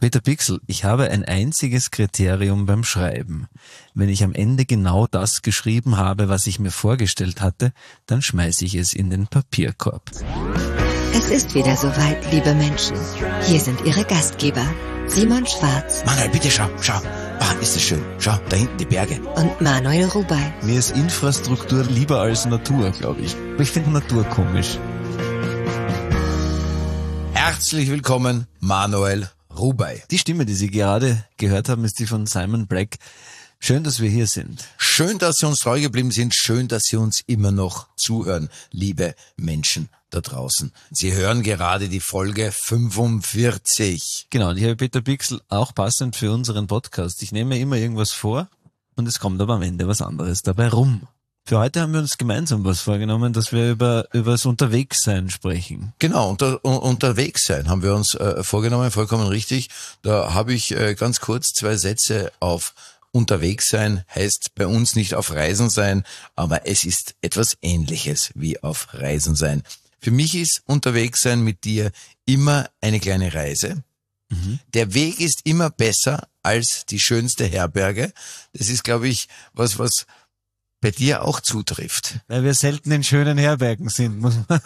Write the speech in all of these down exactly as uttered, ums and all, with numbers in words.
Peter Pixel, ich habe ein einziges Kriterium beim Schreiben. Wenn ich am Ende genau das geschrieben habe, was ich mir vorgestellt hatte, dann schmeiße ich es in den Papierkorb. Es ist wieder soweit, liebe Menschen. Hier sind Ihre Gastgeber, Simon Schwarz. Manuel, bitte schau, schau. Ah, ist das schön. Schau, da hinten die Berge. Und Manuel Rubey. Mir ist Infrastruktur lieber als Natur, glaube ich. Aber ich finde Natur komisch. Herzlich willkommen, Manuel Rubey. Die Stimme, die Sie gerade gehört haben, ist die von Simon Black. Schön, dass wir hier sind. Schön, dass Sie uns treu geblieben sind. Schön, dass Sie uns immer noch zuhören, liebe Menschen da draußen. Sie hören gerade die Folge fünfundvierzig. Genau, und ich habe Peter Pixel auch passend für unseren Podcast. Ich nehme mir immer irgendwas vor und es kommt aber am Ende was anderes dabei rum. Für heute haben wir uns gemeinsam was vorgenommen, dass wir über über das Unterwegssein sprechen. Genau, unter, un, unterwegs sein haben wir uns äh, vorgenommen, vollkommen richtig. Da habe ich äh, ganz kurz zwei Sätze auf unterwegs sein, heißt bei uns nicht auf Reisen sein, aber es ist etwas Ähnliches wie auf Reisen sein. Für mich ist unterwegs sein mit dir immer eine kleine Reise. Mhm. Der Weg ist immer besser als die schönste Herberge. Das ist, glaube ich, was, was bei dir auch zutrifft. Weil wir selten in schönen Herbergen sind, muss man.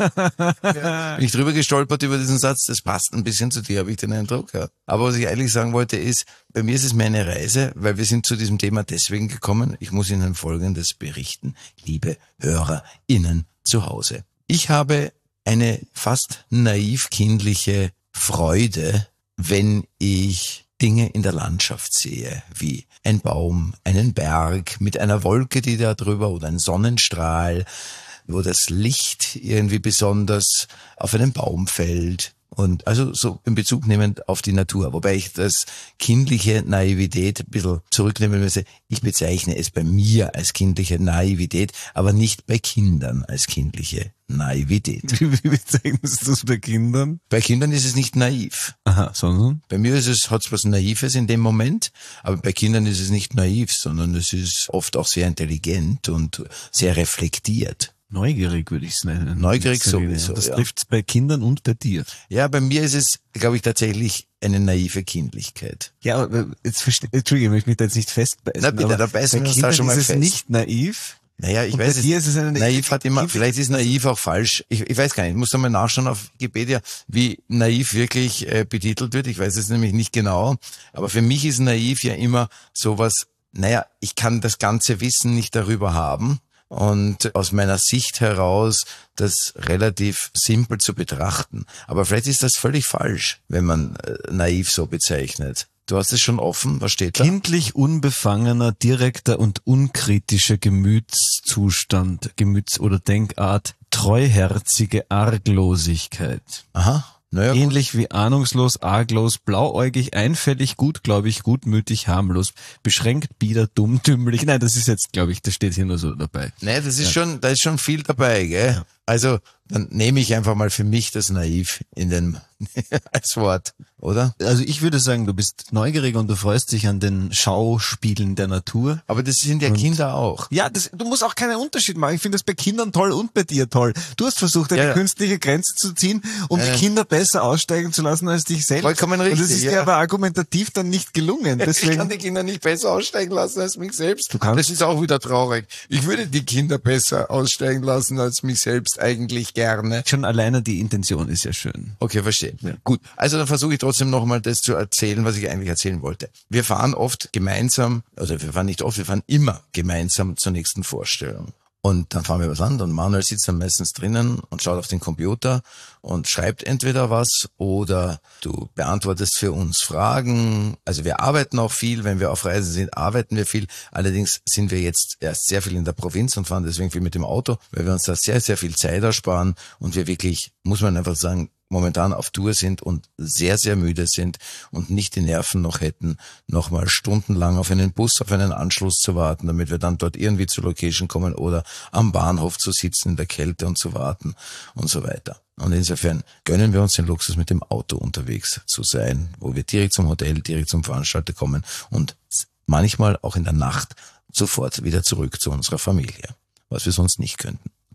Ja, bin ich drüber gestolpert über diesen Satz, das passt ein bisschen zu dir, habe ich den Eindruck. Ja. Aber was ich eigentlich sagen wollte ist, bei mir ist es meine Reise, weil wir sind zu diesem Thema deswegen gekommen. Ich muss Ihnen Folgendes berichten, liebe HörerInnen zu Hause. Ich habe eine fast naiv kindliche Freude, wenn ich Dinge in der Landschaft sehe, wie ein Baum, einen Berg mit einer Wolke, die da drüber, oder ein Sonnenstrahl, wo das Licht irgendwie besonders auf einen Baum fällt. Und also so in Bezug nehmend auf die Natur, wobei ich das kindliche Naivität ein bisschen zurücknehmen müsse. Ich bezeichne es bei mir als kindliche Naivität, aber nicht bei Kindern als kindliche Naivität. Wie bezeichnest du es bei Kindern? Bei Kindern ist es nicht naiv. Aha, sondern? Bei mir ist es, hat es was Naives in dem Moment, aber bei Kindern ist es nicht naiv, sondern es ist oft auch sehr intelligent und sehr reflektiert. Neugierig würde ich es nennen. Neugierig sowieso, Das ja. trifft es bei Kindern und bei dir. Ja, bei mir ist es, glaube ich, tatsächlich eine naive Kindlichkeit. Ja, aber jetzt verstehe, Entschuldigung, ich möchte mich da jetzt nicht festbeißen. Na bitte, aber da beißen bei wir uns da Kindern schon mal ist es fest. nicht naiv. Naja, ich und weiß bei dir ist es eine naiv hat immer, vielleicht ist naiv auch falsch. Ich, ich weiß gar nicht, ich muss da mal nachschauen auf Wikipedia, wie naiv wirklich äh, betitelt wird. Ich weiß es nämlich nicht genau. Aber für mich ist naiv ja immer sowas, naja, ich kann das ganze Wissen nicht darüber haben. Und aus meiner Sicht heraus das relativ simpel zu betrachten. Aber vielleicht ist das völlig falsch, wenn man äh, naiv so bezeichnet. Du hast es schon offen, was steht da? Kindlich unbefangener, direkter und unkritischer Gemütszustand, Gemüts- oder Denkart, treuherzige Arglosigkeit. Aha. Naja, ähnlich wie ahnungslos, arglos, blauäugig, einfällig, gutgläubig, gutmütig, harmlos, beschränkt, bieder, dumm, dümmlich. Nein, das ist jetzt, glaube ich, das steht hier nur so dabei. Nee, das ist ja. schon, da ist schon viel dabei, gell? Ja. Also, dann nehme ich einfach mal für mich das naiv in den, als Wort, oder? Also ich würde sagen, du bist neugierig und du freust dich an den Schauspielen der Natur. Aber das sind ja und Kinder auch. Ja, das, du musst auch keinen Unterschied machen. Ich finde das bei Kindern toll und bei dir toll. Du hast versucht, eine ja, ja. künstliche Grenze zu ziehen, um äh. die Kinder besser aussteigen zu lassen als dich selbst. Vollkommen richtig. Und das ist ja. dir aber argumentativ dann nicht gelungen. Deswegen ich kann die Kinder nicht besser aussteigen lassen als mich selbst. Du kannst. Das ist auch wieder traurig. Ich würde die Kinder besser aussteigen lassen als mich selbst eigentlich gerne. Schon alleine die Intention ist ja schön. Okay, verstehe. Ja. Gut, also dann versuche ich trotzdem nochmal das zu erzählen, was ich eigentlich erzählen wollte. Wir fahren oft gemeinsam, also wir fahren nicht oft, wir fahren immer gemeinsam zur nächsten Vorstellung. Und dann fahren wir was an und Manuel sitzt dann meistens drinnen und schaut auf den Computer und schreibt entweder was oder du beantwortest für uns Fragen. Also wir arbeiten auch viel, wenn wir auf Reisen sind, arbeiten wir viel. Allerdings sind wir jetzt erst sehr viel in der Provinz und fahren deswegen viel mit dem Auto, weil wir uns da sehr, sehr viel Zeit ersparen und wir wirklich, muss man einfach sagen, momentan auf Tour sind und sehr, sehr müde sind und nicht die Nerven noch hätten, nochmal stundenlang auf einen Bus, auf einen Anschluss zu warten, damit wir dann dort irgendwie zur Location kommen oder am Bahnhof zu sitzen in der Kälte und zu warten und so weiter. Und insofern gönnen wir uns den Luxus, mit dem Auto unterwegs zu sein, wo wir direkt zum Hotel, direkt zum Veranstalter kommen und manchmal auch in der Nacht sofort wieder zurück zu unserer Familie, was wir sonst nicht könnten.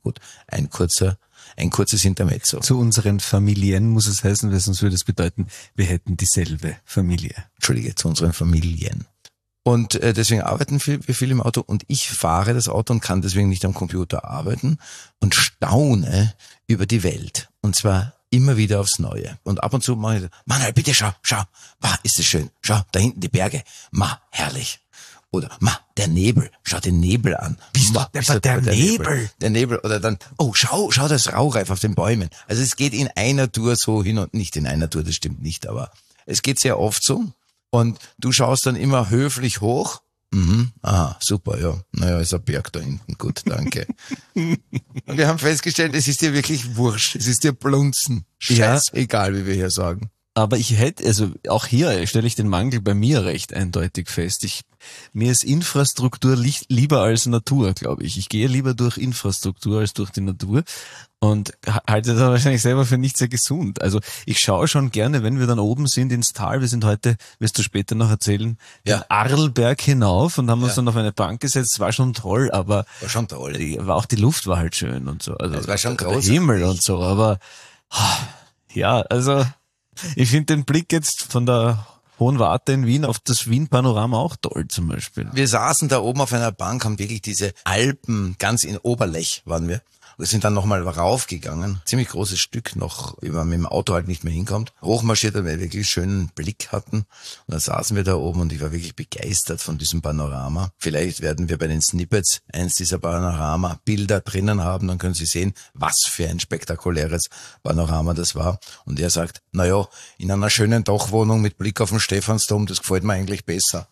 Gut, ein kurzer, ein kurzes Intermezzo. Zu unseren Familien muss es heißen, weil sonst würde es bedeuten, wir hätten dieselbe Familie. Entschuldige, zu unseren Familien. Und äh, deswegen arbeiten wir viel im Auto und ich fahre das Auto und kann deswegen nicht am Computer arbeiten und staune über die Welt. Und zwar immer wieder aufs Neue. Und ab und zu mache ich, Manuel, bitte schau, schau, ma, ist es schön, schau, da hinten die Berge, ma, herrlich. Oder, ma, der Nebel, schau den Nebel an. Bist Ma, du ist der, der, der Nebel? Der Nebel. Oder dann, oh, schau, schau das Raureif auf den Bäumen. Also es geht in einer Tour so hin und nicht in einer Tour, das stimmt nicht, aber es geht sehr oft so. Und du schaust dann immer höflich hoch. Mhm, aha, super, ja. Naja, ist ein Berg da hinten. Gut, danke. Und wir haben festgestellt, es ist dir wirklich wurscht. Es ist dir Blunzen. Scheißegal, wie wir hier sagen. Aber ich hätte, also auch hier stelle ich den Mangel bei mir recht eindeutig fest. Ich, mir ist Infrastruktur li- lieber als Natur, glaube ich. Ich gehe lieber durch Infrastruktur als durch die Natur und halte das wahrscheinlich selber für nicht sehr gesund. Also ich schaue schon gerne, wenn wir dann oben sind ins Tal. Wir sind heute, wirst du später noch erzählen, Ja. den Arlberg hinauf und haben uns Ja. dann auf eine Bank gesetzt. War schon toll, aber War schon toll. war auch die Luft war halt schön und so. Also Es war schon der großartig. Himmel und so, aber ja, also ich finde den Blick jetzt von der Hohen Warte in Wien auf das Wien-Panorama auch toll zum Beispiel. Wir saßen da oben auf einer Bank, haben wirklich diese Alpen, ganz in Oberlech waren wir. Wir sind dann nochmal raufgegangen. Ziemlich großes Stück noch, wie man mit dem Auto halt nicht mehr hinkommt. Hochmarschiert, weil wir wirklich schönen Blick hatten. Und dann saßen wir da oben und ich war wirklich begeistert von diesem Panorama. Vielleicht werden wir bei den Snippets eins dieser Panorama-Bilder drinnen haben. Dann können Sie sehen, was für ein spektakuläres Panorama das war. Und er sagt, na ja, in einer schönen Dachwohnung mit Blick auf den Stephansdom, das gefällt mir eigentlich besser.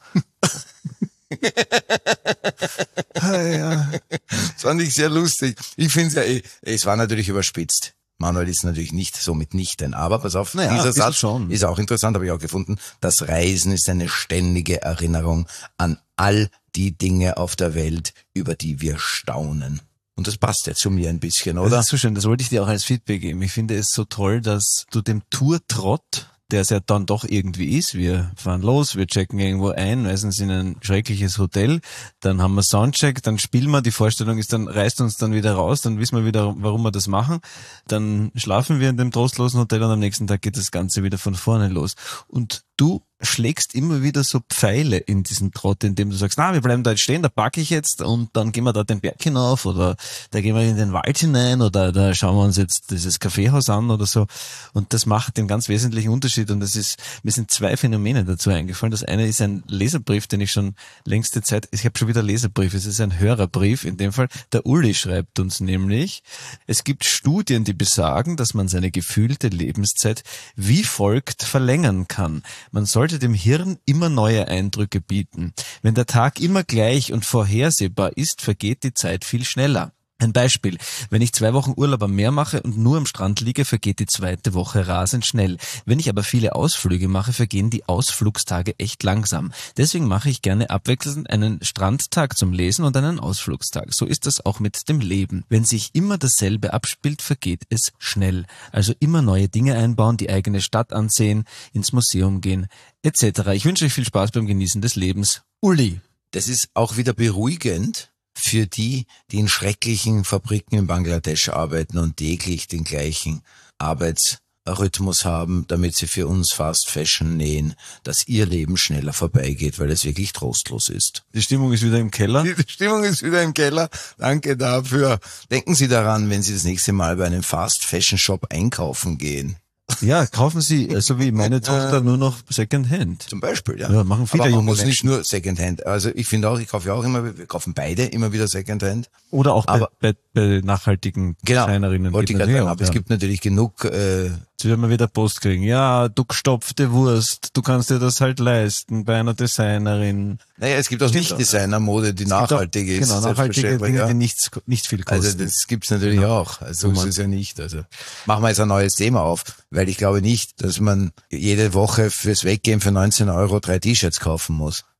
Ja. Das fand ich sehr lustig. Ich finde es ja eh, es war natürlich überspitzt. Manuel ist natürlich nicht so mitnichten, aber pass auf, Naja, ein dieser bisschen Satz schon. ist auch interessant, habe ich auch gefunden. Das Reisen ist eine ständige Erinnerung an all die Dinge auf der Welt, über die wir staunen. Und das passt ja zu mir ein bisschen, oder? Das ist so schön, das wollte ich dir auch als Feedback geben. Ich finde es so toll, dass du dem Tourtrott, der es ja dann doch irgendwie ist, wir fahren los, wir checken irgendwo ein, meistens in ein schreckliches Hotel, dann haben wir Soundcheck, dann spielen wir, die Vorstellung ist dann, reißt uns dann wieder raus, dann wissen wir wieder, warum wir das machen, dann schlafen wir in dem trostlosen Hotel und am nächsten Tag geht das Ganze wieder von vorne los. Und du schlägst immer wieder so Pfeile in diesen Trott, indem du sagst, na, wir bleiben da jetzt stehen, da packe ich jetzt und dann gehen wir da den Berg hinauf oder da gehen wir in den Wald hinein oder da schauen wir uns jetzt dieses Kaffeehaus an oder so. Und das macht den ganz wesentlichen Unterschied und das ist, mir sind zwei Phänomene dazu eingefallen. Das eine ist ein Leserbrief, den ich schon längste Zeit, ich habe schon wieder Leserbrief, es ist ein Hörerbrief, in dem Fall der Uli schreibt uns nämlich, es gibt Studien, die besagen, dass man seine gefühlte Lebenszeit wie folgt verlängern kann. Man sollte dem Hirn immer neue Eindrücke bieten. Wenn der Tag immer gleich und vorhersehbar ist, vergeht die Zeit viel schneller. Ein Beispiel. Wenn ich zwei Wochen Urlaub am Meer mache und nur am Strand liege, vergeht die zweite Woche rasend schnell. Wenn ich aber viele Ausflüge mache, vergehen die Ausflugstage echt langsam. Deswegen mache ich gerne abwechselnd einen Strandtag zum Lesen und einen Ausflugstag. So ist das auch mit dem Leben. Wenn sich immer dasselbe abspielt, vergeht es schnell. Also immer neue Dinge einbauen, die eigene Stadt ansehen, ins Museum gehen, et cetera. Ich wünsche euch viel Spaß beim Genießen des Lebens. Uli. Das ist auch wieder beruhigend für die, die in schrecklichen Fabriken in Bangladesch arbeiten und täglich den gleichen Arbeitsrhythmus haben, damit sie für uns Fast Fashion nähen, dass ihr Leben schneller vorbeigeht, weil es wirklich trostlos ist. Die Stimmung ist wieder im Keller. Die Stimmung ist wieder im Keller. Danke dafür. Denken Sie daran, wenn Sie das nächste Mal bei einem Fast Fashion Shop einkaufen gehen. Ja, kaufen Sie, so wie meine Tochter, nur noch Secondhand. Zum Beispiel, ja. Ja, machen viele Aber man junge muss nicht Menschen. nur Secondhand. Also ich finde auch, ich kaufe ja auch immer, wir kaufen beide immer wieder Secondhand. Oder auch bei, Aber- bei, bei nachhaltigen Genau, Designerinnen. wollte ich geht gerade das sagen, eh auch, aber es ja. gibt natürlich genug, äh, Jetzt werden wir wieder Post kriegen. Ja, du gestopfte Wurst, du kannst dir das halt leisten bei einer Designerin. naja, es gibt auch Stimmt nicht auch. Designermode, die Es gibt auch- nachhaltig ist. Genau, nachhaltige selbstverständlich, Dinge, ja. die nichts, nicht viel kosten. Also das gibt's natürlich auch. Also so ist es ja nicht. Also machen wir jetzt ein neues Thema auf, weil ich glaube nicht, dass man jede Woche fürs Weggehen für neunzehn Euro drei T-Shirts kaufen muss.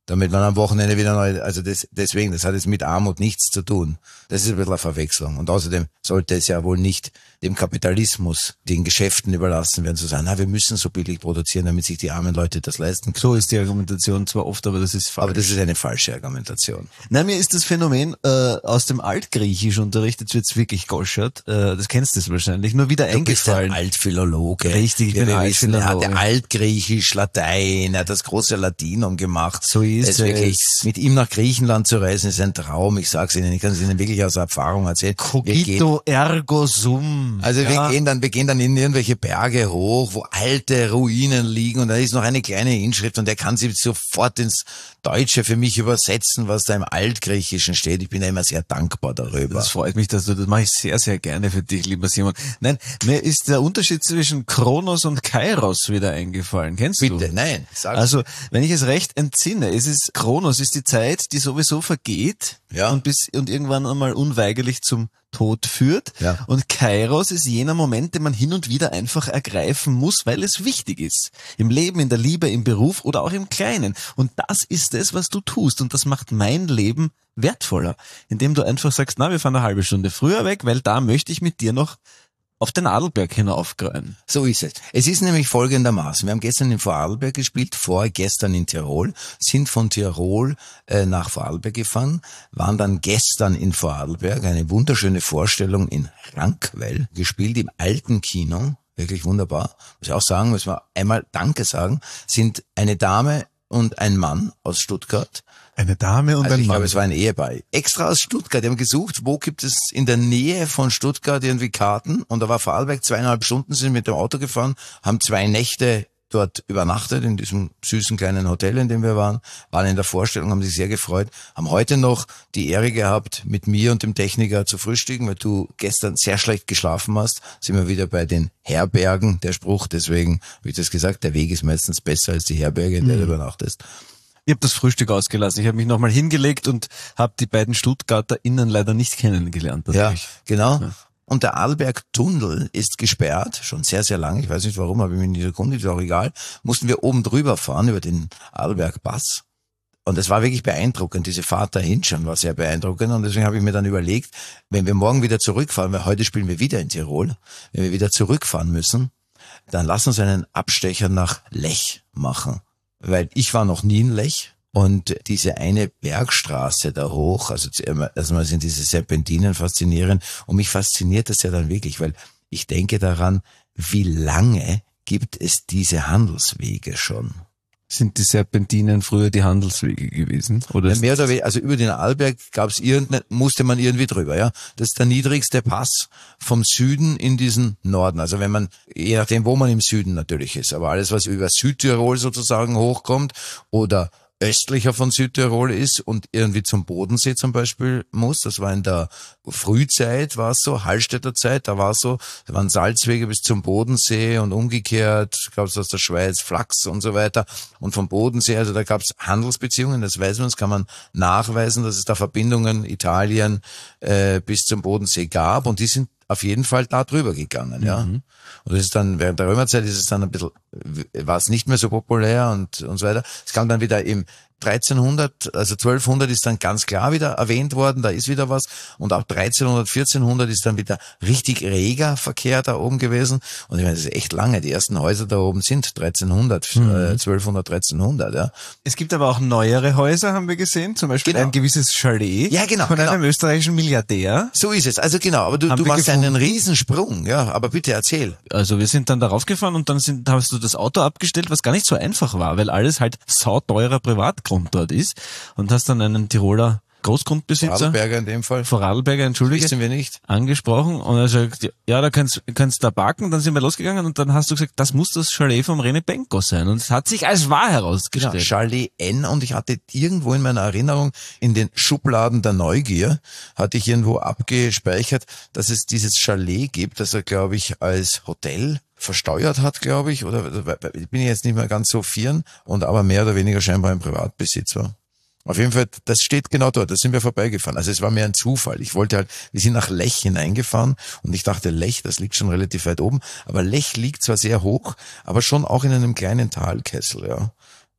damit man am Wochenende wieder neu, also das, deswegen, das hat jetzt mit Armut nichts zu tun. Das ist ein bisschen eine Verwechslung. Und außerdem sollte es ja wohl nicht dem Kapitalismus, den Geschäften überlassen werden, zu sagen, na, wir müssen so billig produzieren, damit sich die armen Leute das leisten können. So ist die Argumentation zwar oft, aber das ist falsch. Aber das ist eine falsche Argumentation. Nein, mir ist das Phänomen äh, aus dem Altgriechisch unterrichtet, jetzt wird's wirklich goschert, äh, das kennst du wahrscheinlich, nur wieder Du bist eingefallen. ein Altphilologe. Richtig, ich Wir bin wissen, er Altphilologe. hatte Altgriechisch, Latein, er hat das große Latinum gemacht. So ist es. Wirklich, es. mit ihm nach Griechenland zu reisen ist ein Traum, ich sag's Ihnen, ich kann es Ihnen wirklich aus Erfahrung erzählen. Wir gehen, Cogito ergo sum. also wir Ja. gehen dann, wir gehen dann in irgendwelche Berge hoch, wo alte Ruinen liegen und da ist noch eine kleine Inschrift und der kann sie sofort ins Deutsche für mich übersetzen, was da im Altgriechischen steht. Ich bin da immer sehr dankbar darüber. Das freut mich, dass du das mache ich sehr, sehr gerne für dich, lieber Simon. Nein, mir ist der Unterschied zwischen Kronos und Kairos wieder eingefallen. Kennst du? Bitte, nein, sag's. Also, wenn ich es recht entsinne, es ist Kronos ist die Zeit, die sowieso vergeht Ja. und bis und irgendwann einmal unweigerlich zum Tod führt. Ja. Und Kairos ist jener Moment, den man hin und wieder einfach ergreifen muss, weil es wichtig ist. Im Leben, in der Liebe, im Beruf oder auch im Kleinen. Und das ist es, was du tust. Und das macht mein Leben wertvoller. Indem du einfach sagst, na, wir fahren eine halbe Stunde früher weg, weil da möchte ich mit dir noch auf den Adelberg hinaufgreifen. So ist es. Es ist nämlich folgendermaßen. Wir haben gestern in Vorarlberg gespielt, vorgestern in Tirol, sind von Tirol äh, nach Vorarlberg gefahren, waren dann gestern in Vorarlberg, eine wunderschöne Vorstellung in Rankwell, gespielt im alten Kino, wirklich wunderbar. Muss ich auch sagen, müssen wir einmal Danke sagen, sind eine Dame und ein Mann aus Stuttgart. Eine Dame und Also ein ich Mann. glaube, es war ein Ehepaar. Extra aus Stuttgart. Die haben gesucht, wo gibt es in der Nähe von Stuttgart irgendwie Karten. Und da war Vorarlberg, zweieinhalb Stunden sind mit dem Auto gefahren, haben zwei Nächte dort übernachtet, in diesem süßen kleinen Hotel, in dem wir waren, waren in der Vorstellung, haben sich sehr gefreut, haben heute noch die Ehre gehabt, mit mir und dem Techniker zu frühstücken, weil du gestern sehr schlecht geschlafen hast, sind wir wieder bei den Herbergen, der Spruch, deswegen habe ich das gesagt, der Weg ist meistens besser als die Herberge, in der du übernachtest. Ich habe das Frühstück ausgelassen. Ich habe mich nochmal hingelegt und habe die beiden StuttgarterInnen leider nicht kennengelernt. Ja, Dadurch. genau. Ja. Und der Arlberg-Tunnel ist gesperrt, schon sehr, sehr lange. Ich weiß nicht warum, habe ich mich nicht erkundigt, ist auch egal. Mussten wir oben drüber fahren, über den Arlberg-Pass. Und es war wirklich beeindruckend. Diese Fahrt dahin schon war sehr beeindruckend. Und deswegen habe ich mir dann überlegt, wenn wir morgen wieder zurückfahren, weil heute spielen wir wieder in Tirol, wenn wir wieder zurückfahren müssen, dann lass uns einen Abstecher nach Lech machen. Weil ich war noch nie in Lech und diese eine Bergstraße da hoch, also erstmal sind diese Serpentinen faszinierend und mich fasziniert das ja dann wirklich, weil ich denke daran, wie lange gibt es diese Handelswege schon? Sind die Serpentinen früher die Handelswege gewesen? Oder Ja, mehr oder weniger, also über den Arlberg gab's irgendein, musste man irgendwie drüber, ja. Das ist der niedrigste Pass vom Süden in diesen Norden. Also wenn man, je nachdem, wo man im Süden natürlich ist, aber alles, was über Südtirol sozusagen hochkommt oder östlicher von Südtirol ist und irgendwie zum Bodensee zum Beispiel muss, das war in der Frühzeit, war es so, Hallstätter Zeit, da war es so, da waren Salzwege bis zum Bodensee und umgekehrt, gab es aus der Schweiz Flachs und so weiter und vom Bodensee, also da gab es Handelsbeziehungen, das weiß man, das kann man nachweisen, dass es da Verbindungen Italien äh, bis zum Bodensee gab und die sind auf jeden Fall da drüber gegangen, ja. Mhm. Und das ist dann, während der Römerzeit ist es dann ein bisschen, war es nicht mehr so populär und, und so weiter. Es kam dann wieder im dreizehnhundert, also zwölfhundert ist dann ganz klar wieder erwähnt worden, da ist wieder was. Und auch dreizehnhundert, vierzehnhundert ist dann wieder richtig reger Verkehr da oben gewesen. Und ich meine, das ist echt lange. Die ersten Häuser da oben sind dreizehnhundert, mhm. äh, zwölfhundert, dreizehnhundert, ja. Es gibt aber auch neuere Häuser, haben wir gesehen. Zum Beispiel genau. ein gewisses Chalet. Ja, genau. Von genau. einem österreichischen Milliardär. So ist es. Also genau. Aber du, du machst gefunden. einen Riesensprung, ja. Aber bitte erzähl. Also wir sind dann darauf gefahren und dann sind, hast du das Auto abgestellt, was gar nicht so einfach war, weil alles halt sauteurer Privatgrund dort ist und hast dann einen Tiroler Großgrundbesitzer, Vorarlberger in dem Fall, Vorarlberger, entschuldige, wissen wir nicht, angesprochen und er sagt, ja, da kannst kannst da parken, dann sind wir losgegangen und dann hast du gesagt, das muss das Chalet vom René Benko sein und es hat sich als wahr herausgestellt. Genau, Chalet N und ich hatte irgendwo in meiner Erinnerung in den Schubladen der Neugier hatte ich irgendwo abgespeichert, dass es dieses Chalet gibt, das er, glaube ich, als Hotel versteuert hat, glaube ich, oder bin ich jetzt nicht mehr ganz so firm und aber mehr oder weniger scheinbar ein Privatbesitz war. Auf jeden Fall, das steht genau dort, da sind wir vorbeigefahren. Also es war mir ein Zufall. Ich wollte halt, wir sind nach Lech hineingefahren und ich dachte, Lech, das liegt schon relativ weit oben, aber Lech liegt zwar sehr hoch, aber schon auch in einem kleinen Talkessel, ja.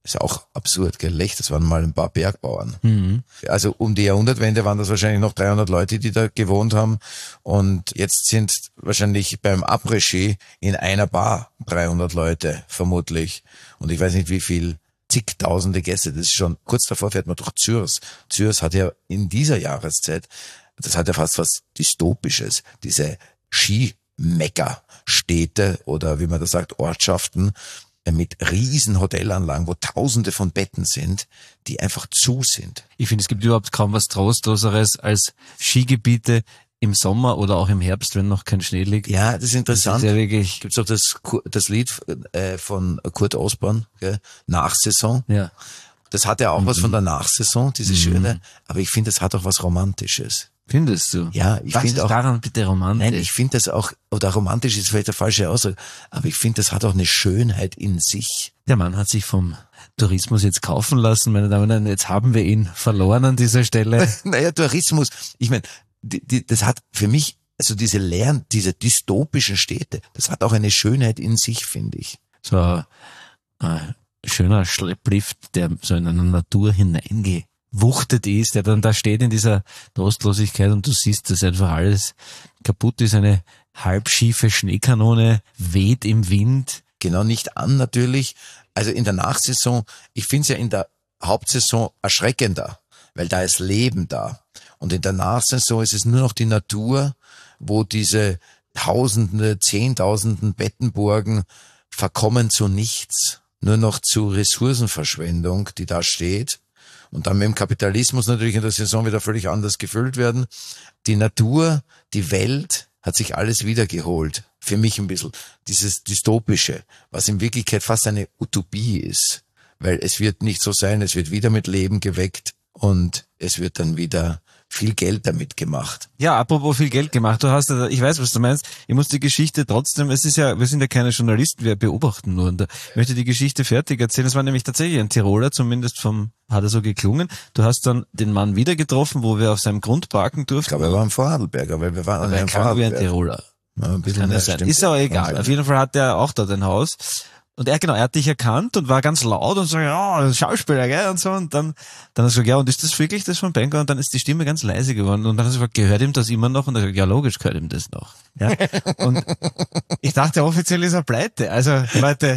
Ist ja auch absurd, gell? Lech, das waren mal ein paar Bergbauern. Mhm. Also um die Jahrhundertwende waren das wahrscheinlich noch dreihundert Leute, die da gewohnt haben. Und jetzt sind wahrscheinlich beim Après-Ski in einer Bar dreihundert Leute, vermutlich. Und ich weiß nicht, wie viel, zigtausende Gäste. Das ist schon, kurz davor fährt man durch Zürs. Zürs hat ja in dieser Jahreszeit, das hat ja fast was Dystopisches. Diese Ski-Mekka-Städte oder wie man das sagt, Ortschaften, mit riesen Hotelanlagen, wo tausende von Betten sind, die einfach zu sind. Ich finde, es gibt überhaupt kaum was Trostloseres als Skigebiete im Sommer oder auch im Herbst, wenn noch kein Schnee liegt. Ja, das ist interessant. Das ist ja wirklich, Gibt's auch das, das Lied äh, von Kurt Osborn, gell? Nachsaison. ja. Das hat ja auch Mhm. was von der Nachsaison, diese Mhm. schöne, aber ich finde, das hat auch was Romantisches. Findest du? Ja, ich Was finde ist auch, daran bitte romantisch? nein, ich finde das auch, oder romantisch ist vielleicht der falsche Ausdruck, aber ich finde, das hat auch eine Schönheit in sich. Der Mann hat sich vom Tourismus jetzt kaufen lassen, meine Damen und Herren. Jetzt haben wir ihn verloren an dieser Stelle. Naja, Tourismus, ich meine, die, die, das hat für mich, also diese leeren, diese dystopischen Städte, das hat auch eine Schönheit in sich, finde ich. So ein äh, schöner Schlepplift, der so in eine Natur hineingewuchtet ist, der dann da steht in dieser Trostlosigkeit und du siehst, dass einfach alles kaputt ist. Eine halbschiefe Schneekanone weht im Wind. Genau, nicht an natürlich. Also in der Nachsaison, ich finde es ja in der Hauptsaison erschreckender, weil da ist Leben da. Und in der Nachsaison ist es nur noch die Natur, wo diese Tausende, Zehntausenden Bettenburgen verkommen zu nichts, nur noch zu Ressourcenverschwendung, die da steht. Und dann mit dem Kapitalismus natürlich in der Saison wieder völlig anders gefüllt werden. Die Natur, die Welt hat sich alles wiedergeholt. Für mich ein bisschen dieses Dystopische, was in Wirklichkeit fast eine Utopie ist. Weil es wird nicht so sein, es wird wieder mit Leben geweckt und es wird dann wieder viel Geld damit gemacht. Ja, apropos viel Geld gemacht. Du hast, ich weiß, was du meinst. Ich muss die Geschichte trotzdem, es ist ja, wir sind ja keine Journalisten, wir beobachten nur. Und ich möchte die Geschichte fertig erzählen. Es war nämlich tatsächlich ein Tiroler, zumindest vom, hat er so geklungen. Du hast dann den Mann wieder getroffen, wo wir auf seinem Grund parken Ich durften. glaube, er war ein Vorarlberger, weil wir waren an Aber er einem klang wie ein Vorarlberg. Tiroler. Ja, ein bisschen Kann mehr, das sein. stimmt. Ist aber Kann egal. sein. Auf jeden Fall hat er auch dort ein Haus. Und er, genau, er hat dich erkannt und war ganz laut und so, ja, Schauspieler, gell, und so. Und dann, dann hat er gesagt, ja, und ist das wirklich das von Benker? Und dann ist die Stimme ganz leise geworden. Und dann hat er gesagt, gehört ihm das immer noch? Und er hat gesagt, ja, logisch gehört ihm das noch. Ja. Und ich dachte, offiziell ist er pleite. Also, Leute,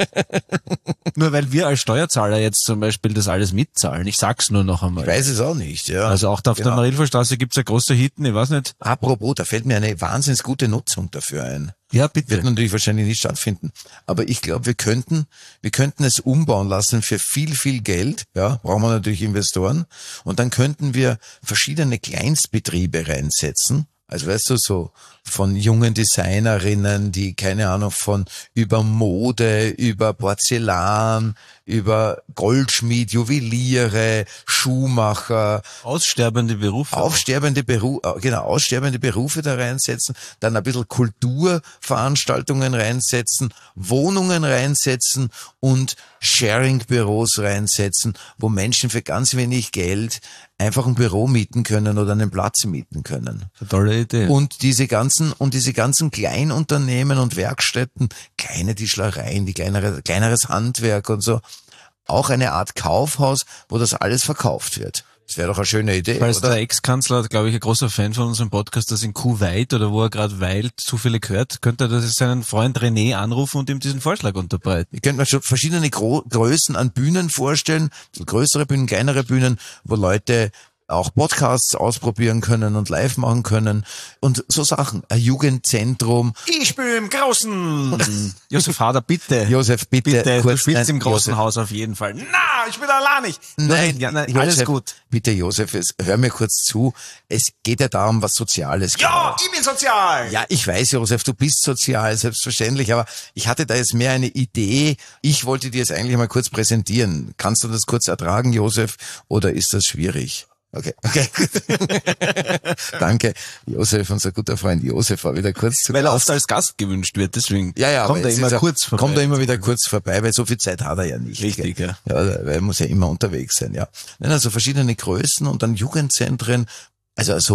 nur weil wir als Steuerzahler jetzt zum Beispiel das alles mitzahlen. Ich sag's nur noch einmal. Ich weiß es auch nicht, ja. Also auch da auf Genau. der Marilferstraße gibt's ja große Hitten, ich weiß nicht. Apropos, da fällt mir eine wahnsinnig gute Nutzung dafür ein. Ja, bitte. Wird natürlich wahrscheinlich nicht stattfinden. Aber ich glaube, wir könnten, wir könnten es umbauen lassen für viel, viel Geld. Ja, brauchen wir natürlich Investoren. Und dann könnten wir verschiedene Kleinstbetriebe reinsetzen. Also weißt du, so von jungen Designerinnen, die, keine Ahnung, von über Mode, über Porzellan, über Goldschmied, Juweliere, Schuhmacher, Aussterbende Berufe. aufsterbende Berufe, genau, aussterbende Berufe da reinsetzen, dann ein bisschen Kulturveranstaltungen reinsetzen, Wohnungen reinsetzen und Sharing-Büros reinsetzen, wo Menschen für ganz wenig Geld einfach ein Büro mieten können oder einen Platz mieten können. Eine tolle Idee. Und diese ganzen, und diese ganzen Kleinunternehmen und Werkstätten, kleine Tischlereien, die kleinere, kleineres Handwerk und so, auch eine Art Kaufhaus, wo das alles verkauft wird. Das wäre doch eine schöne Idee, Falls oder? der Ex-Kanzler, glaube ich, ein großer Fan von unserem Podcast, das in Kuwait oder wo er gerade weilt, zufällig hört, könnte er das seinen Freund René anrufen und ihm diesen Vorschlag unterbreiten. Ich könnte mir schon verschiedene Gro Größen an Bühnen vorstellen, so größere Bühnen, kleinere Bühnen, wo Leute auch Podcasts ausprobieren können und live machen können und so Sachen. Ein Jugendzentrum. Ich bin im Großen! Josef Hader, bitte. Josef, bitte. Bitte, du kurz, spielst nein, im großen Josef. Haus auf jeden Fall. Na, ich bin allein nicht. Nein, ja, nein Josef, alles gut. Bitte, Josef, es, hör mir kurz zu. Es geht ja darum, was Soziales. Ja, ich bin sozial. Ja, ich weiß, Josef, du bist sozial, selbstverständlich, aber ich hatte da jetzt mehr eine Idee. Ich wollte dir jetzt eigentlich mal kurz präsentieren. Kannst du das kurz ertragen, Josef, oder ist das schwierig? Okay, okay. Danke, Josef, unser guter Freund Josef war wieder kurz zu Weil er Gast. oft als Gast gewünscht wird, deswegen Ja, ja, kommt aber er jetzt immer ist kurz vorbei. Kommt er immer wieder kurz vorbei, weil so viel Zeit hat er ja nicht. Richtig, gell? ja. Ja, weil er muss ja immer unterwegs sein, ja. Nein, also verschiedene Größen und dann Jugendzentren, also also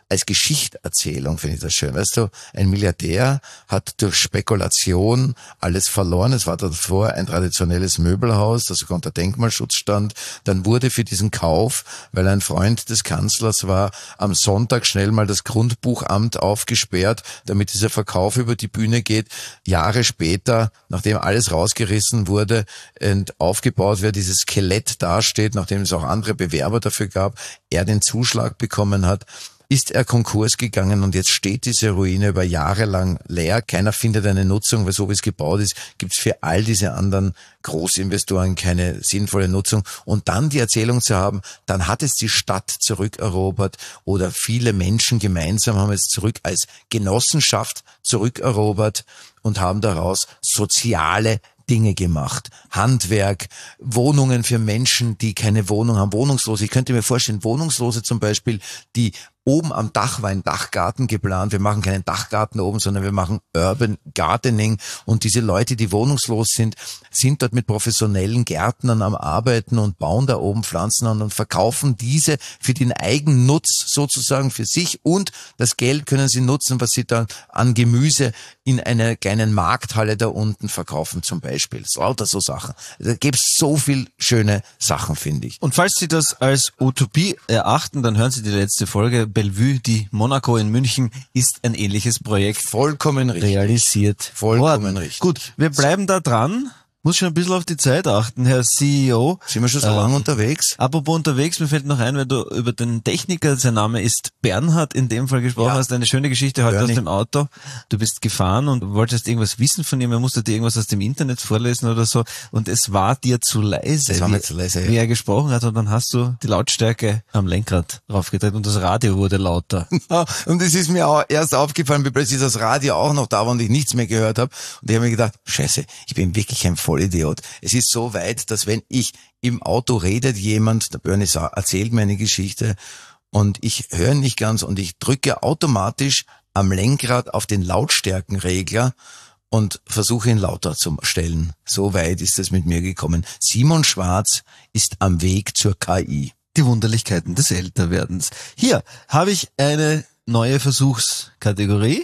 als Geschichterzählung finde ich das schön. Weißt du, ein Milliardär hat durch Spekulation alles verloren. Es war davor ein traditionelles Möbelhaus, das sogar unter Denkmalschutz stand. Dann wurde für diesen Kauf, weil ein Freund des Kanzlers war, am Sonntag schnell mal das Grundbuchamt aufgesperrt, damit dieser Verkauf über die Bühne geht. Jahre später, nachdem alles rausgerissen wurde und aufgebaut wird, dieses Skelett dasteht, nachdem es auch andere Bewerber dafür gab, er den Zuschlag bekommen hat, ist er Konkurs gegangen und jetzt steht diese Ruine über Jahre lang leer. Keiner findet eine Nutzung, weil so wie es gebaut ist, gibt es für all diese anderen Großinvestoren keine sinnvolle Nutzung. Und dann die Erzählung zu haben, dann hat es die Stadt zurückerobert oder viele Menschen gemeinsam haben es zurück als Genossenschaft zurückerobert und haben daraus soziale Dinge gemacht. Handwerk, Wohnungen für Menschen, die keine Wohnung haben, Wohnungslose. Ich könnte mir vorstellen, Wohnungslose zum Beispiel, die oben am Dach war ein Dachgarten geplant. Wir machen keinen Dachgarten oben, sondern wir machen Urban Gardening. Und diese Leute, die wohnungslos sind, sind dort mit professionellen Gärtnern am Arbeiten und bauen da oben Pflanzen an und verkaufen diese für den Eigennutz sozusagen für sich. Und das Geld können sie nutzen, was sie dann an Gemüse in einer kleinen Markthalle da unten verkaufen zum Beispiel. So lauter so Sachen. Da gibt es so viel schöne Sachen, finde ich. Und falls Sie das als Utopie erachten, dann hören Sie die letzte Folge. Bellevue, die Monaco in München, ist ein ähnliches Projekt. Vollkommen richtig. Realisiert. Vollkommen worden. richtig. Gut, wir bleiben da dran. Muss schon ein bisschen auf die Zeit achten, Herr C E O. Sind wir schon so äh, lange unterwegs? Apropos unterwegs, mir fällt noch ein, weil du über den Techniker, sein Name ist Bernhard, in dem Fall gesprochen ja. hast, eine schöne Geschichte heute Bernie. Aus dem Auto. Du bist gefahren und wolltest irgendwas wissen von ihm, er musste dir irgendwas aus dem Internet vorlesen oder so und es war dir zu leise, es war wie, mir zu leise ja. wie er gesprochen hat und dann hast du die Lautstärke am Lenkrad raufgedreht und das Radio wurde lauter. Und es ist mir auch erst aufgefallen, wie plötzlich das Radio auch noch da war und ich nichts mehr gehört habe und ich habe mir gedacht, scheiße, ich bin wirklich ein Vollidiot. Es ist so weit, dass wenn ich im Auto redet jemand, der Bernie erzählt mir eine Geschichte und ich höre nicht ganz und ich drücke automatisch am Lenkrad auf den Lautstärkenregler und versuche ihn lauter zu stellen. So weit ist es mit mir gekommen. Simon Schwarz ist am Weg zur K I. Die Wunderlichkeiten des Älterwerdens. Hier habe ich eine neue Versuchskategorie.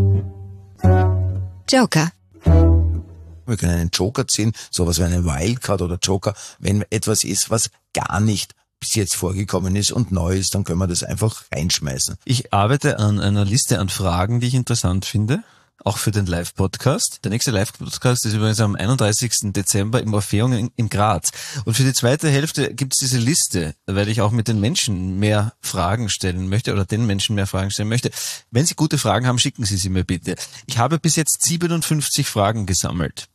Joker. Wir können einen Joker ziehen, sowas wie einen Wildcard oder Joker. Wenn etwas ist, was gar nicht bis jetzt vorgekommen ist und neu ist, dann können wir das einfach reinschmeißen. Ich arbeite an einer Liste an Fragen, die ich interessant finde, auch für den Live-Podcast. Der nächste Live-Podcast ist übrigens am einunddreißigsten Dezember im Orpheum in, in Graz. Und für die zweite Hälfte gibt es diese Liste, weil ich auch mit den Menschen mehr Fragen stellen möchte oder den Menschen mehr Fragen stellen möchte. Wenn Sie gute Fragen haben, schicken Sie sie mir bitte. Ich habe bis jetzt siebenundfünfzig Fragen gesammelt.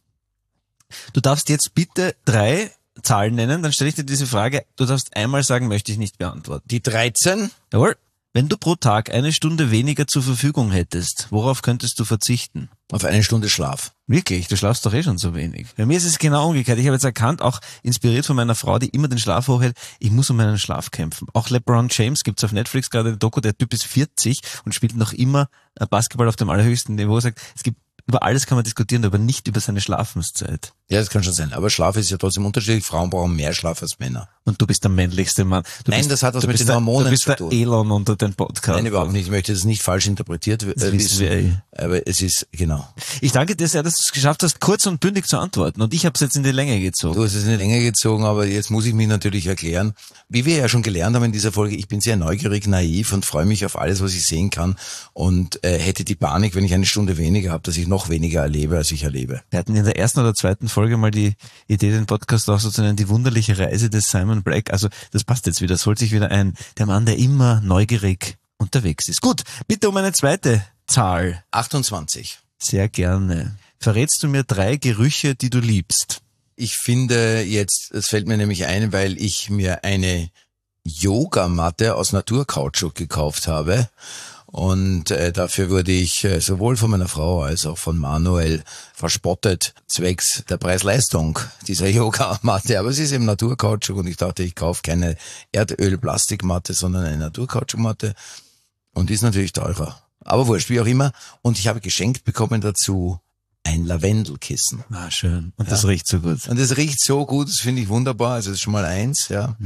Du darfst jetzt bitte drei Zahlen nennen, dann stelle ich dir diese Frage. Du darfst einmal sagen, möchte ich nicht beantworten. Die dreizehn? Jawohl. Wenn du pro Tag eine Stunde weniger zur Verfügung hättest, worauf könntest du verzichten? Auf eine Stunde Schlaf. Wirklich? Du schlafst doch eh schon so wenig. Bei mir ist es genau umgekehrt. Ich habe jetzt erkannt, auch inspiriert von meiner Frau, die immer den Schlaf hochhält, ich muss um meinen Schlaf kämpfen. Auch LeBron James gibt's auf Netflix gerade eine Doku, der Typ ist vierzig und spielt noch immer Basketball auf dem allerhöchsten Niveau. Er sagt, es gibt über alles kann man diskutieren, aber nicht über seine Schlafenszeit. Ja, das kann schon sein. Aber Schlaf ist ja trotzdem unterschiedlich. Frauen brauchen mehr Schlaf als Männer. Und du bist der männlichste Mann. Du Nein, bist, das hat was mit den der, Hormonen zu tun. Du bist der Elon unter den Podcast. Nein, überhaupt nicht. Ich möchte das nicht falsch interpretiert das wissen. Eh. Aber es ist, genau. Ich danke dir sehr, dass du es geschafft hast, kurz und bündig zu antworten. Und ich habe es jetzt in die Länge gezogen. Du hast es in die Länge gezogen, aber jetzt muss ich mich natürlich erklären. Wie wir ja schon gelernt haben in dieser Folge, ich bin sehr neugierig, naiv und freue mich auf alles, was ich sehen kann. Und äh, hätte die Panik, wenn ich eine Stunde weniger habe, dass ich noch weniger erlebe, als ich erlebe. Wir hatten in der ersten oder zweiten Folge mal die Idee, den Podcast auch so zu nennen, die wunderliche Reise des Simon Black. Also das passt jetzt wieder, das holt sich wieder ein. Der Mann, der immer neugierig unterwegs ist. Gut, bitte um eine zweite Zahl. achtundzwanzig. Sehr gerne. Verrätst du mir drei Gerüche, die du liebst? Ich finde jetzt, es fällt mir nämlich ein, weil ich mir eine Yogamatte aus Naturkautschuk gekauft habe. Und äh, dafür wurde ich äh, sowohl von meiner Frau als auch von Manuel verspottet, zwecks der Preis-Leistung dieser Yogamatte. Aber es ist eben Naturkautschuk und ich dachte, ich kaufe keine Erdöl-Plastikmatte, sondern eine Naturkautschukmatte. Und die ist natürlich teurer. Aber wurscht, wie auch immer. Und ich habe geschenkt bekommen dazu ein Lavendelkissen. Ah, schön. Und ja. Das riecht so gut. Und das riecht so gut, das finde ich wunderbar. Also das ist schon mal eins, ja. Mhm.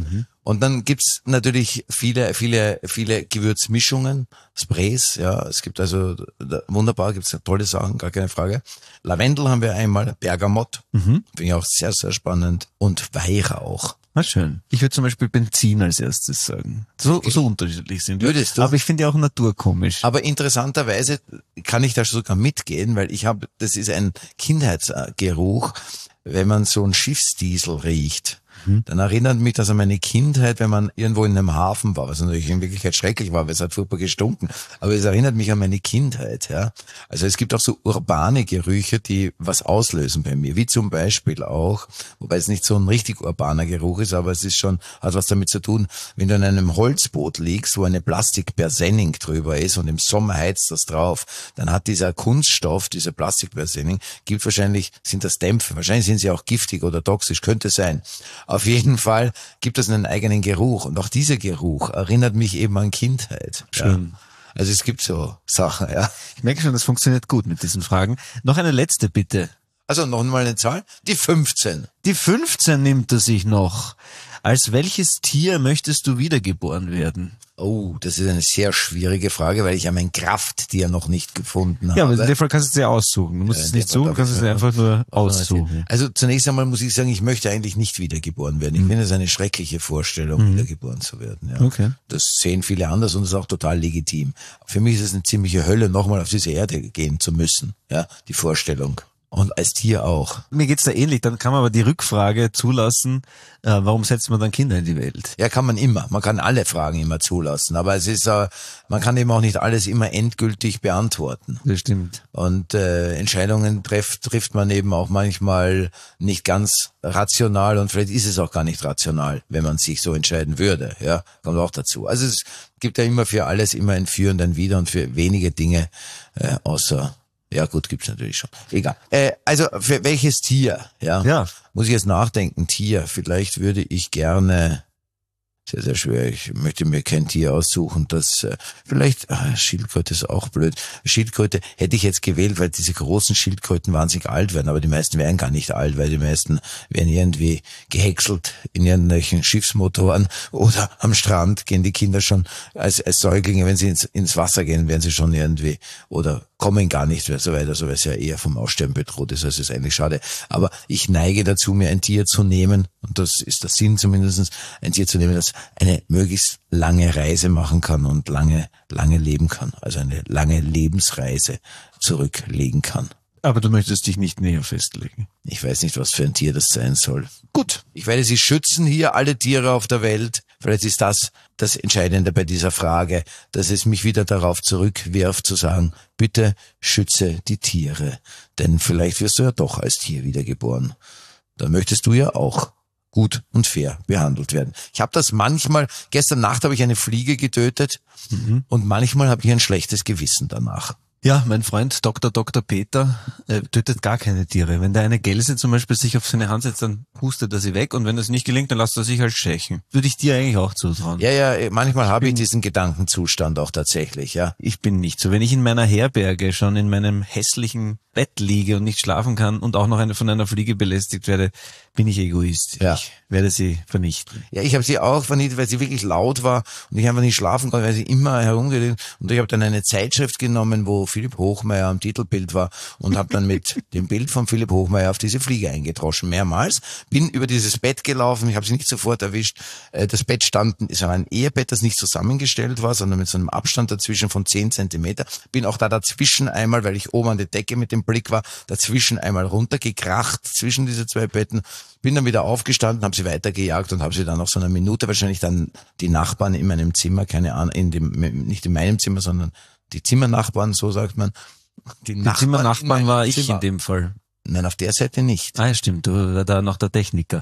Und dann gibt's natürlich viele, viele, viele Gewürzmischungen, Sprays, ja. Es gibt also, wunderbar, gibt's tolle Sachen, gar keine Frage. Lavendel haben wir einmal, Bergamott, mhm. finde ich auch sehr, sehr spannend. Und Weihrauch. Na schön. Ich würde zum Beispiel Benzin als erstes sagen. So, okay. so unterschiedlich sind wir. Würdest du? Aber ich finde ja auch naturkomisch. Aber interessanterweise kann ich da sogar mitgehen, weil ich habe, das ist ein Kindheitsgeruch, wenn man so einen Schiffsdiesel riecht. Dann erinnert mich das an meine Kindheit, wenn man irgendwo in einem Hafen war, was natürlich in Wirklichkeit schrecklich war, weil es hat furchtbar gestunken. Aber es erinnert mich an meine Kindheit, ja. Also es gibt auch so urbane Gerüche, die was auslösen bei mir, wie zum Beispiel auch, wobei es nicht so ein richtig urbaner Geruch ist, aber es ist schon, hat was damit zu tun, wenn du in einem Holzboot liegst, wo eine Plastikpersenning drüber ist und im Sommer heizt das drauf, dann hat dieser Kunststoff, diese Plastikpersenning, gibt wahrscheinlich, sind das Dämpfe, wahrscheinlich sind sie auch giftig oder toxisch, könnte sein. Auf jeden Fall gibt es einen eigenen Geruch und auch dieser Geruch erinnert mich eben an Kindheit. Schön. Ja. Also es gibt so Sachen, ja. Ich merke schon, das funktioniert gut mit diesen Fragen. Noch eine letzte bitte. Also noch mal eine Zahl? Die fünfzehn. Die fünfzehn nimmt er sich noch. Als welches Tier möchtest du wiedergeboren werden? Oh, das ist eine sehr schwierige Frage, weil ich ja mein Krafttier noch nicht gefunden habe. Ja, aber in dem Fall kannst du es dir aussuchen. Du musst ja, es nicht suchen, du kannst es dir einfach nur aussuchen. Also zunächst einmal muss ich sagen, ich möchte eigentlich nicht wiedergeboren werden. Ich mhm. finde es eine schreckliche Vorstellung, mhm. wiedergeboren zu werden. Ja. Okay. Das sehen viele anders und das ist auch total legitim. Für mich ist es eine ziemliche Hölle, nochmal auf diese Erde gehen zu müssen. Ja, die Vorstellung. Und als Tier auch. Mir geht's da ähnlich. Dann kann man aber die Rückfrage zulassen, äh, warum setzt man dann Kinder in die Welt? Ja, kann man immer. Man kann alle Fragen immer zulassen. Aber es ist, äh, man kann eben auch nicht alles immer endgültig beantworten. Das stimmt. Und äh, Entscheidungen trifft, trifft man eben auch manchmal nicht ganz rational und vielleicht ist es auch gar nicht rational, wenn man sich so entscheiden würde. Ja, kommt auch dazu. Also es gibt ja immer für alles immer ein Für und ein Wider und für wenige Dinge äh, außer ja gut, gibt's natürlich schon. Egal. Äh, also für welches Tier? Ja. ja. Muss ich jetzt nachdenken. Tier. Vielleicht würde ich gerne. Sehr, sehr schwer. Ich möchte mir kein Tier aussuchen, das äh, vielleicht, ah, Schildkröte ist auch blöd. Schildkröte hätte ich jetzt gewählt, weil diese großen Schildkröten wahnsinnig alt werden, aber die meisten werden gar nicht alt, weil die meisten werden irgendwie gehäckselt in irgendwelchen Schiffsmotoren oder am Strand gehen die Kinder schon als, als Säuglinge, wenn sie ins, ins Wasser gehen, werden sie schon irgendwie oder kommen gar nicht mehr so weiter, so weil es ja eher vom Aussterben bedroht ist, also ist eigentlich schade. Aber ich neige dazu, mir ein Tier zu nehmen, und das ist der Sinn zumindest, ein Tier zu nehmen, das eine möglichst lange Reise machen kann und lange, lange leben kann. Also eine lange Lebensreise zurücklegen kann. Aber du möchtest dich nicht näher festlegen. Ich weiß nicht, was für ein Tier das sein soll. Gut, ich werde Sie schützen hier, alle Tiere auf der Welt. Vielleicht ist das das Entscheidende bei dieser Frage, dass es mich wieder darauf zurückwirft, zu sagen, bitte schütze die Tiere. Denn vielleicht wirst du ja doch als Tier wiedergeboren. Da möchtest du ja auch gut und fair behandelt werden. Ich habe das manchmal, gestern Nacht habe ich eine Fliege getötet mhm. und manchmal habe ich ein schlechtes Gewissen danach. Ja, mein Freund Doktor Doktor Peter äh, tötet gar keine Tiere. Wenn da eine Gelse zum Beispiel sich auf seine Hand setzt, dann pustet er sie weg und wenn das nicht gelingt, dann lässt er sich halt stechen. Würde ich dir eigentlich auch zutrauen. Ja, ja, manchmal habe ich diesen Gedankenzustand auch tatsächlich, ja. Ich bin nicht so. Wenn ich in meiner Herberge schon in meinem hässlichen Bett liege und nicht schlafen kann und auch noch eine von einer Fliege belästigt werde, bin ich Egoist. Ja. Ich werde sie vernichten. Ja, ich habe sie auch vernichtet, weil sie wirklich laut war und ich einfach nicht schlafen konnte, weil sie immer herumgeredet. Und ich habe dann eine Zeitschrift genommen, wo Philipp Hochmeier am Titelbild war und habe dann mit dem Bild von Philipp Hochmeier auf diese Fliege eingedroschen, mehrmals. Bin über dieses Bett gelaufen, ich habe sie nicht sofort erwischt. Das Bett stand, es war ein Ehebett, das nicht zusammengestellt war, sondern mit so einem Abstand dazwischen von zehn Zentimeter. Bin auch da dazwischen einmal, weil ich oben an der Decke mit dem Blick war, dazwischen einmal runtergekracht zwischen diese zwei Betten. Bin dann wieder aufgestanden, habe sie weitergejagt und habe sie dann nach so einer Minute wahrscheinlich dann die Nachbarn in meinem Zimmer, keine Ahnung, in dem, nicht in meinem Zimmer, sondern die Zimmernachbarn, so sagt man. Die, die Zimmernachbarn war ich Zimmer. In dem Fall. Nein, auf der Seite nicht. Ah ja, stimmt, du war da noch der Techniker.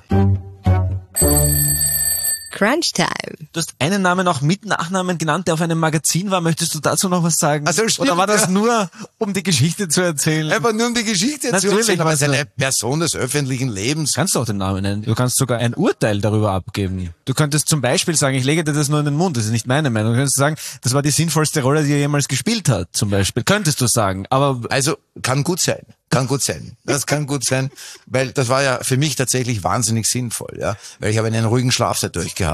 Crunch Time. Du hast einen Namen auch mit Nachnamen genannt, der auf einem Magazin war. Möchtest du dazu noch was sagen? Also stimmt, oder war das ja. nur, um die Geschichte zu erzählen? Einfach nur um die Geschichte Natürlich, zu erzählen, aber es ist du eine Person des öffentlichen Lebens. Kannst du auch den Namen nennen. Du kannst sogar ein Urteil darüber abgeben. Du könntest zum Beispiel sagen, ich lege dir das nur in den Mund, das ist nicht meine Meinung. Du könntest sagen, das war die sinnvollste Rolle, die er jemals gespielt hat, zum Beispiel. Könntest du sagen, aber... Also, kann gut sein. Kann gut sein. Das kann gut sein, weil das war ja für mich tatsächlich wahnsinnig sinnvoll, ja, weil ich habe einen ruhigen Schlaf dadurch gehabt.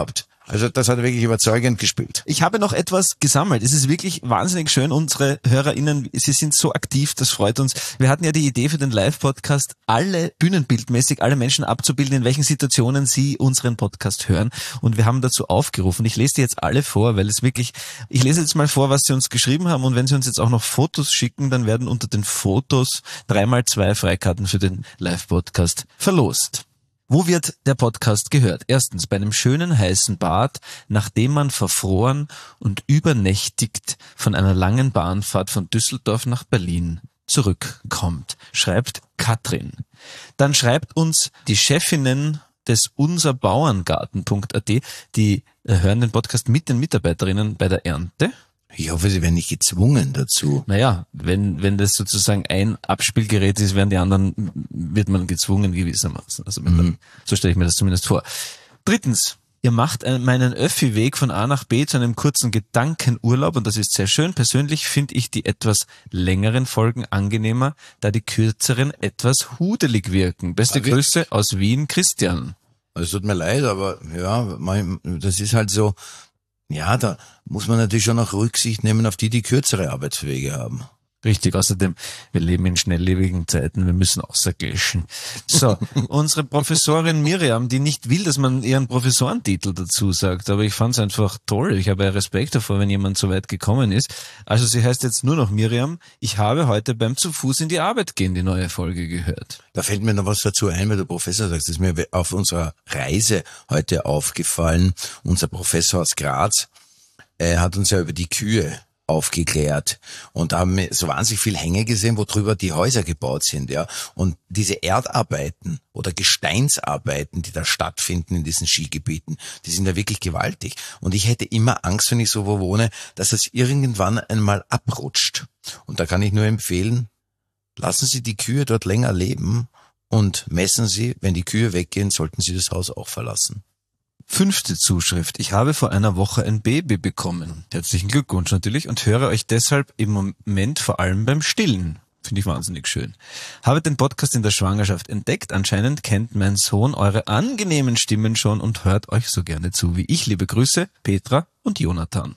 Also das hat wirklich überzeugend gespielt. Ich habe noch etwas gesammelt. Es ist wirklich wahnsinnig schön. Unsere HörerInnen, sie sind so aktiv, das freut uns. Wir hatten ja die Idee für den Live-Podcast, alle bühnenbildmäßig, alle Menschen abzubilden, in welchen Situationen sie unseren Podcast hören. Und wir haben dazu aufgerufen. Ich lese die jetzt alle vor, weil es wirklich, ich lese jetzt mal vor, was sie uns geschrieben haben. Und wenn sie uns jetzt auch noch Fotos schicken, dann werden unter den Fotos dreimal zwei Freikarten für den Live-Podcast verlost. Wo wird der Podcast gehört? Erstens bei einem schönen heißen Bad, nachdem man verfroren und übernächtigt von einer langen Bahnfahrt von Düsseldorf nach Berlin zurückkommt, schreibt Katrin. Dann schreibt uns die Chefinnen des unserbauerngarten punkt a t, die hören den Podcast mit den Mitarbeiterinnen bei der Ernte. Ich hoffe, sie werden nicht gezwungen dazu. Naja, wenn, wenn das sozusagen ein Abspielgerät ist, werden die anderen, wird man gezwungen gewissermaßen. Also wenn Mhm. dann, so stelle ich mir das zumindest vor. Drittens, ihr macht einen- meinen Öffi-Weg von A nach B zu einem kurzen Gedankenurlaub und das ist sehr schön. Persönlich finde ich die etwas längeren Folgen angenehmer, da die kürzeren etwas hudelig wirken. Beste Okay. Grüße aus Wien, Christian. Es tut mir leid, aber ja, mein- das ist halt so, ja, da muss man natürlich schon auch Rücksicht nehmen auf die, die kürzere Arbeitswege haben. Richtig, außerdem, wir leben in schnelllebigen Zeiten, wir müssen außergleischen. So, unsere Professorin Miriam, die nicht will, dass man ihren Professorentitel dazu sagt, aber ich fand es einfach toll. Ich habe ja Respekt davor, wenn jemand so weit gekommen ist. Also sie heißt jetzt nur noch Miriam. Ich habe heute beim Zu Fuß in die Arbeit gehen die neue Folge gehört. Da fällt mir noch was dazu ein, weil der Professor sagt, das ist mir auf unserer Reise heute aufgefallen. Unser Professor aus Graz, er hat uns ja über die Kühe aufgeklärt und da haben wir so wahnsinnig viel Hänge gesehen, wo drüber die Häuser gebaut sind, ja. Und diese Erdarbeiten oder Gesteinsarbeiten, die da stattfinden in diesen Skigebieten, die sind ja wirklich gewaltig. Und ich hätte immer Angst, wenn ich so wo wohne, dass es irgendwann einmal abrutscht. Und da kann ich nur empfehlen, lassen Sie die Kühe dort länger leben und messen Sie, wenn die Kühe weggehen, sollten Sie das Haus auch verlassen. Fünfte Zuschrift. Ich habe vor einer Woche ein Baby bekommen. Herzlichen Glückwunsch natürlich und höre euch deshalb im Moment vor allem beim Stillen. Finde ich wahnsinnig schön. Habe den Podcast in der Schwangerschaft entdeckt. Anscheinend kennt mein Sohn eure angenehmen Stimmen schon und hört euch so gerne zu wie ich. Liebe Grüße, Petra und Jonathan.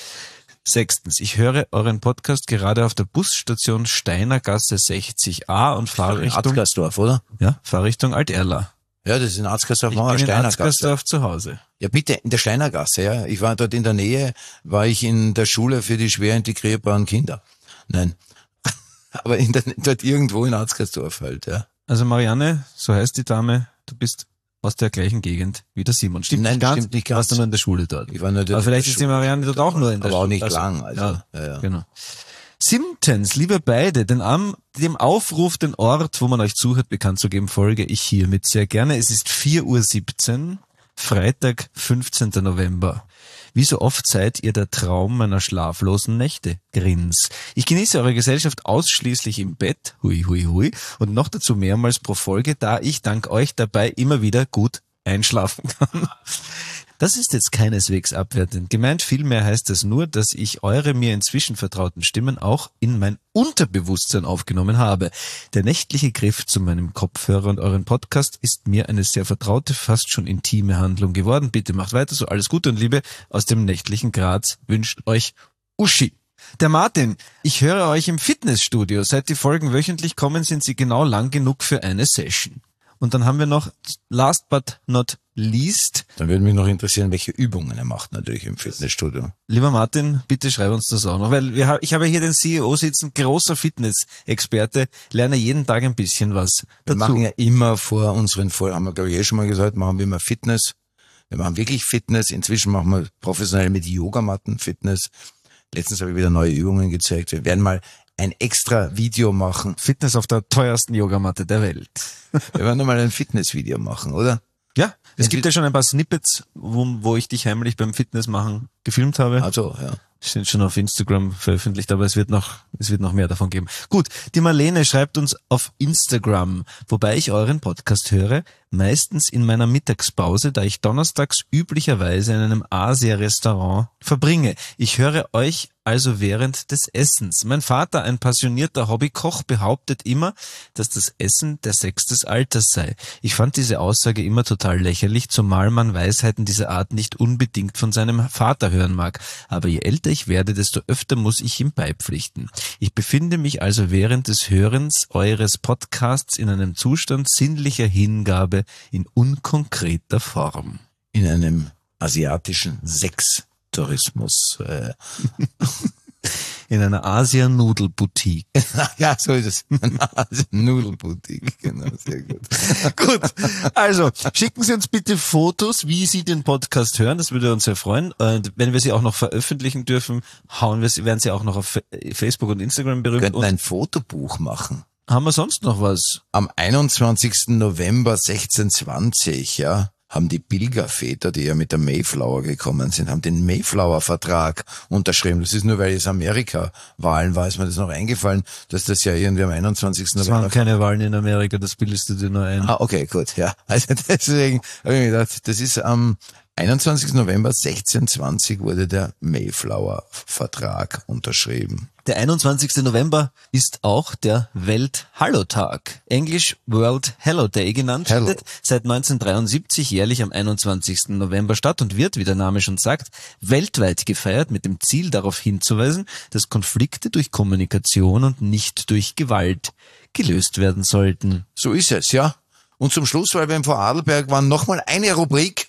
Sechstens. Ich höre euren Podcast gerade auf der Busstation Steinergasse sechzig a und fahre Richtung, Arzgersdorf, oder? ja, fahre Richtung Alt-Erla. Ja, das ist in Arzgersdorf, Ich bin in Steinergasse. Arzgersdorf zu Hause. Ja, bitte, in der Steinergasse, ja. Ich war dort in der Nähe, war ich in der Schule für die schwer integrierbaren Kinder. Nein. Aber in der, dort irgendwo in Arzgersdorf halt, ja. Also Marianne, so heißt die Dame, du bist aus der gleichen Gegend wie der Simon. Stimmt Nein, nicht ganz? stimmt nicht Du warst ganz. nur in der Schule dort. Ich war nur dort Aber in vielleicht der ist die Schule. Marianne dort auch nur in der Aber auch Schule. nicht lang, also, ja, ja, ja. Genau. Siebtens, liebe beide, den am, dem Aufruf, den Ort, wo man euch zuhört, bekannt zu geben, folge ich hiermit sehr gerne. Es ist vier Uhr siebzehn, Freitag, fünfzehnten November. Wie so oft seid ihr der Traum meiner schlaflosen Nächte. Grins. Ich genieße eure Gesellschaft ausschließlich im Bett, hui hui hui, und noch dazu mehrmals pro Folge, da ich dank euch dabei immer wieder gut einschlafen kann. Das ist jetzt keineswegs abwertend. Gemeint vielmehr heißt es nur, dass ich eure mir inzwischen vertrauten Stimmen auch in mein Unterbewusstsein aufgenommen habe. Der nächtliche Griff zu meinem Kopfhörer und euren Podcast ist mir eine sehr vertraute, fast schon intime Handlung geworden. Bitte macht weiter so. Alles Gute und Liebe aus dem nächtlichen Graz wünscht euch Uschi. Der Martin, ich höre euch im Fitnessstudio. Seit die Folgen wöchentlich kommen, sind sie genau lang genug für eine Session. Und dann haben wir noch, last but not least, Dann würde mich noch interessieren, welche Übungen er macht natürlich im Fitnessstudio. lieber Martin, bitte schreib uns das auch noch, weil wir, ha- ich habe hier den C E O sitzen, großer Fitness-Experte, lerne jeden Tag ein bisschen was Wir dazu. machen ja immer vor unseren Folgen, haben wir glaube ich eh schon mal gesagt, machen wir immer Fitness. Wir machen wirklich Fitness. Inzwischen machen wir professionell mit Yogamatten Fitness. Letztens habe ich wieder neue Übungen gezeigt. Wir werden mal ein extra Video machen. Fitness auf der teuersten Yogamatte der Welt. Wir werden mal ein Fitnessvideo machen, oder? Ja, es Wenn gibt Sie- ja schon ein paar Snippets, wo, wo ich dich heimlich beim Fitness machen gefilmt habe. Also, ja. Sind schon auf Instagram veröffentlicht, aber es wird noch, es wird noch mehr davon geben. Gut, die Marlene schreibt uns auf Instagram, wobei ich euren Podcast höre, meistens in meiner Mittagspause, da ich donnerstags üblicherweise in einem Asia-Restaurant verbringe. Ich höre euch also während des Essens. Mein Vater, ein passionierter Hobbykoch, behauptet immer, dass das Essen der Sex des Alters sei. Ich fand diese Aussage immer total lächerlich, zumal man Weisheiten dieser Art nicht unbedingt von seinem Vater hören mag. Aber je älter ich werde, desto öfter muss ich ihm beipflichten. Ich befinde mich also während des Hörens eures Podcasts in einem Zustand sinnlicher Hingabe in unkonkreter Form. In einem asiatischen Sextourismus. Äh. In einer Asien-Nudelboutique. Ja, so ist es. Eine Asien-Nudelboutique, genau, sehr gut. Gut, also schicken Sie uns bitte Fotos, wie Sie den Podcast hören, das würde uns sehr freuen. Und wenn wir sie auch noch veröffentlichen dürfen, hauen wir sie, werden sie auch noch auf Facebook und Instagram berühmt. Wir könnten ein Fotobuch machen. Haben wir sonst noch was? Am einundzwanzigsten November sechzehnhundertzwanzig, ja, haben die Pilgerväter, die ja mit der Mayflower gekommen sind, haben den Mayflower-Vertrag unterschrieben. Das ist nur, weil es Amerika-Wahlen war, ist mir das noch eingefallen, dass das ja irgendwie am einundzwanzigsten Es November... waren keine Wahlen in Amerika, das bildest du dir nur ein. Ah, okay, gut, ja. Also deswegen habe ich mir gedacht, das ist am einundzwanzigsten November sechzehnhundertzwanzig wurde der Mayflower-Vertrag unterschrieben. Der einundzwanzigste November ist auch der Welt-Hallo-Tag, englisch World Hello Day genannt, Hello. findet seit neunzehnhundertdreiundsiebzig jährlich am einundzwanzigsten November statt und wird, wie der Name schon sagt, weltweit gefeiert mit dem Ziel darauf hinzuweisen, dass Konflikte durch Kommunikation und nicht durch Gewalt gelöst werden sollten. So ist es, ja. Und zum Schluss, weil wir im Vorarlberg waren, nochmal eine Rubrik.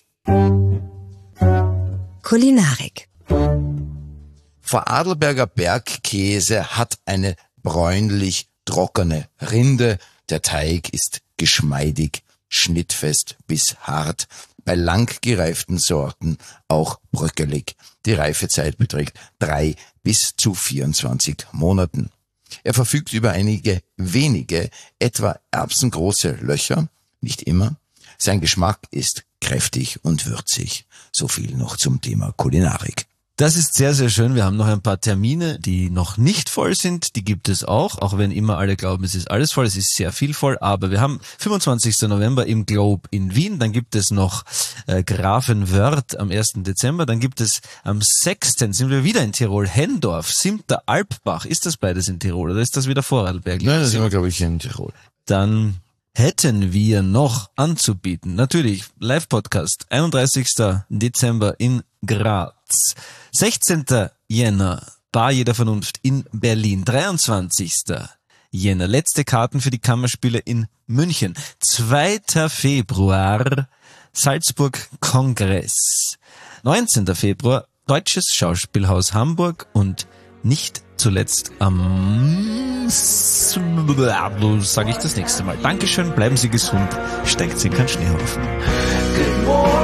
Kulinarik. Vorarlberger Bergkäse hat eine bräunlich trockene Rinde. Der Teig ist geschmeidig, schnittfest bis hart. Bei lang gereiften Sorten auch bröckelig. Die Reifezeit beträgt drei bis zu vierundzwanzig Monaten. Er verfügt über einige wenige, etwa erbsengroße Löcher, nicht immer. Sein Geschmack ist kräftig und würzig. So viel noch zum Thema Kulinarik. Das ist sehr, sehr schön. Wir haben noch ein paar Termine, die noch nicht voll sind. Die gibt es auch, auch wenn immer alle glauben, es ist alles voll. Es ist sehr viel voll, aber wir haben fünfundzwanzigsten November im Globe in Wien. Dann gibt es noch äh, Grafenwörth am ersten Dezember. Dann gibt es am sechsten sind wir wieder in Tirol, Hendorf, siebter Alpbach. Ist das beides in Tirol oder ist das wieder Vorarlberg? Nein, das sind wir, glaube ich, in Tirol. Dann hätten wir noch anzubieten, natürlich, Live-Podcast, einunddreißigsten Dezember in Graz, sechzehnten Jänner, Bar jeder Vernunft in Berlin, dreiundzwanzigsten Jänner, letzte Karten für die Kammerspiele in München, zweiten Februar, Salzburg Kongress, neunzehnten Februar, Deutsches Schauspielhaus Hamburg und nicht zuletzt am, sage ich das nächste Mal. Dankeschön, bleiben Sie gesund, steigt Sie in keinen Schneehaufen. Good morning.